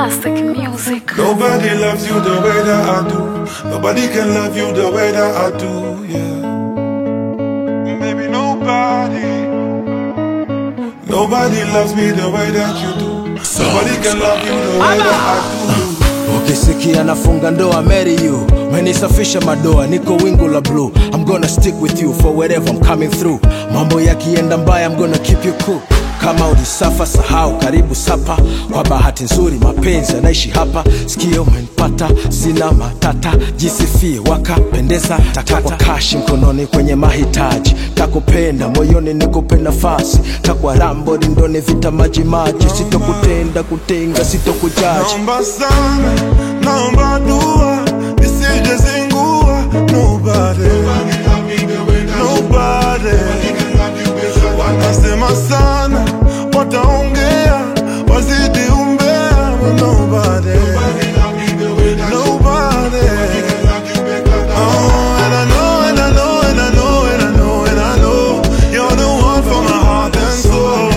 Classic music. Nobody loves you the way that I do. Nobody can love you the way that I do, yeah. Baby, nobody loves me the way that you do. Nobody can love you the way that I do. Ukisikia nafunga ndoa, marry you. Menisafisha madoa, niko wingu la blue. I'm gonna stick with you for wherever I'm coming through. Mambo yakienda mbaya, I'm gonna keep you cool. Kama ulisafa sahau, karibu sapa. Kwa bahati nzuri mapenzi yanaishi hapa. Sikio umenipata, sina matata. Jisifie wakapendeza, takwa kashi mkononi kwenye mahitaji. Takupenda moyoni nikupe nafasi. Takwa rambo rindoni vita maji maji. Sitokutenda kutenga, sitokujaji. Naomba sana, naomba dua, nisije zingua. Nobody wanasema sana, wataongea, wazidi umbea. Nobody. Oh, and I know, and I know, and I know, and I know, and I know, you're the one for my heart and soul.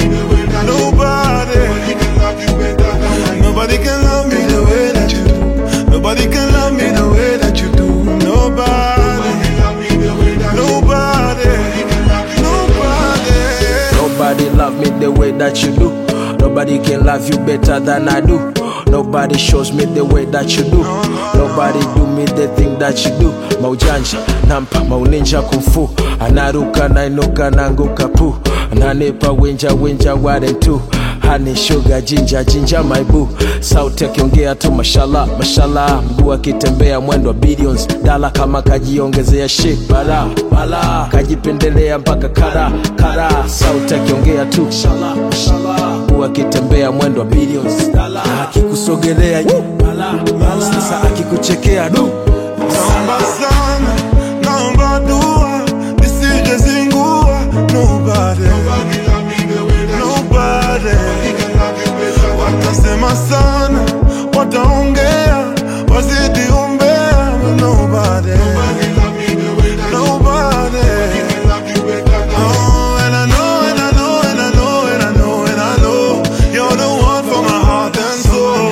Nobody can love me the way that you do. Nobody can love me the way that you do. Nobody love me the way that you do. Nobody can love you better than I do. Nobody shows me the way that you do. Nobody do me the thing that you do. Maujanja, nampa, mauninja kumfu. Anaruka, nainuka, nanguka pu. Ananipa winja, ware tu. Honey, sugar, ginger, my boo. Sauti akiongea tu mashallah, mguu akitembea mwendo wa billions. Dala kama kajiongezea shit, bala kajipendelea mpaka kara. Sauti akiongea tu mashallah, mguu akitembea mwendo wa billions. Dala akikusogelea bala, sasa akikuchekea du. Naomba sana, naomba dua, nisije zingua. Nobody watasema sana, wataongea, wazidi umbea. Nobody. Oh, and I know, and I know, and I know, and I know, and I know, you're the one for my heart and soul.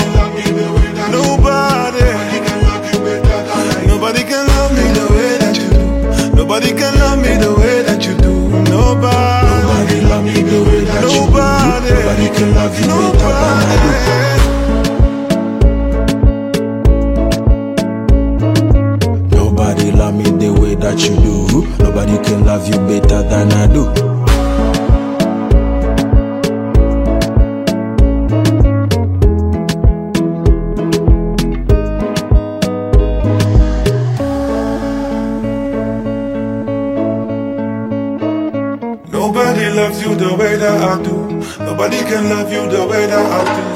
Nobody can love me the way that you do. Nobody can love me the way that you do. Nobody love me the way that you do. Nobody can love you better than I do. Nobody love me the way that you do. Nobody can love you better than I do. Nobody loves you the way that I do. Nobody can love you the way that I do.